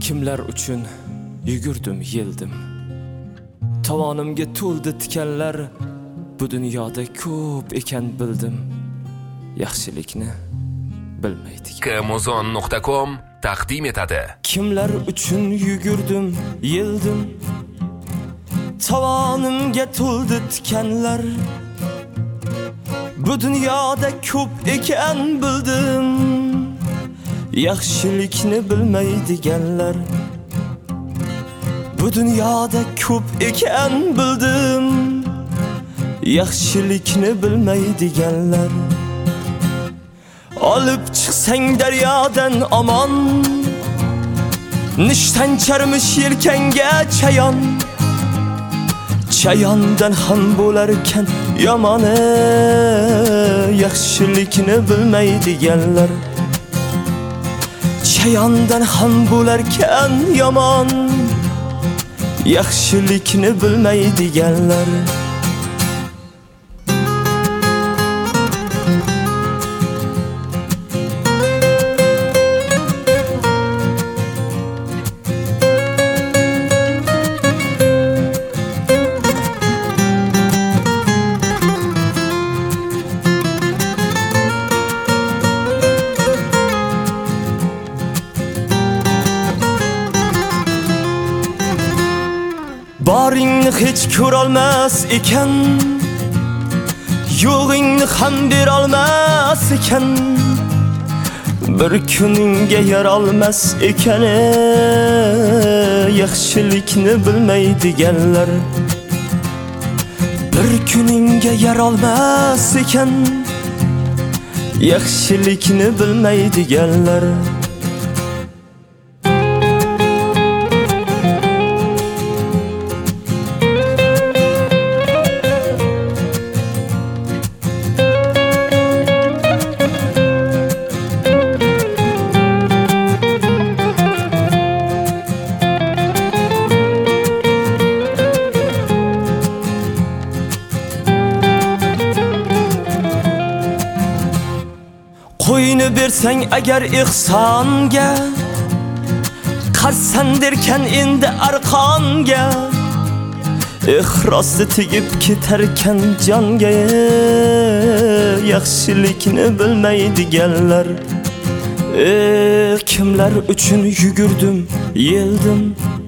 Kimlar uchun yugurdim, yeldim. Tovonimga to'ldi tikanlar. Bu dunyoda ko'p ekan bildim. Yaxshilikni bilmaydi. Kmozon.com taqdim etadi. Kimlar uchun yugurdim, yeldim. Tovonimga to'ldi tikanlar. Bu dunyoda ko'p ekan bildim. Yaxshilikni bilmaydiganlar. Bu dunyoda ko'p ekan bildim. Yaxshilikni bilmaydiganlar. Olib chiqsang daryodan omon, nishtan charmish yelkanga chayon. Chayondan ham bo'larkan yomoni, yaxshilikni bilmaydiganlar. Chayondan ham bo'larkan yomon, yaxshilikni bilmaydiganlar. Boringni hech ko'rolmas ekan, yo'g'ingni ham berolmas ekan. Bir kuningga yarolmas ekan, yaxshilikni bilmaydiganlar. Bir kuningga yarolmas ekan, yaxshilikni bilmaydiganlar. Qo'yni bersang agar ihsonga, qassan derkan endi arqonga. Ixrosni tegib ketarkan jonga, yaxshilikni bilmaydiganlar. Kimlar uchun yugurdim, yeldim.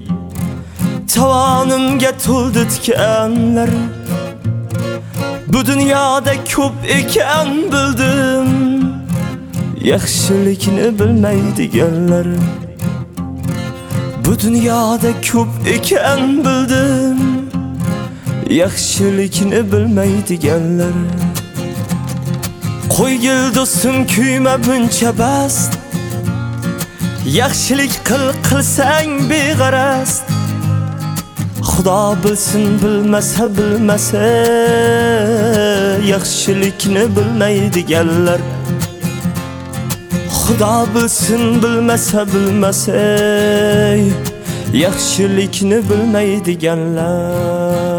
Tovonimga to'ldi tikanlar. Bu dunyoda ko'p ekan bildim. Yaxshilikni bilmaydiganlar. Bu dunyoda ko'p ekan bildim. Yaxshilikni bilmaydiganlar. Qo'ygil do'stim, kuyma buncha bas. Yaxshilik qilsang beg'araz. Xudo bilsin, bilmasa bilmasa, yaxshilikni bilmaydiganlar. Xudo bilsin, bilmasa bilmasa, yaxshilikni bilmaydiganlar.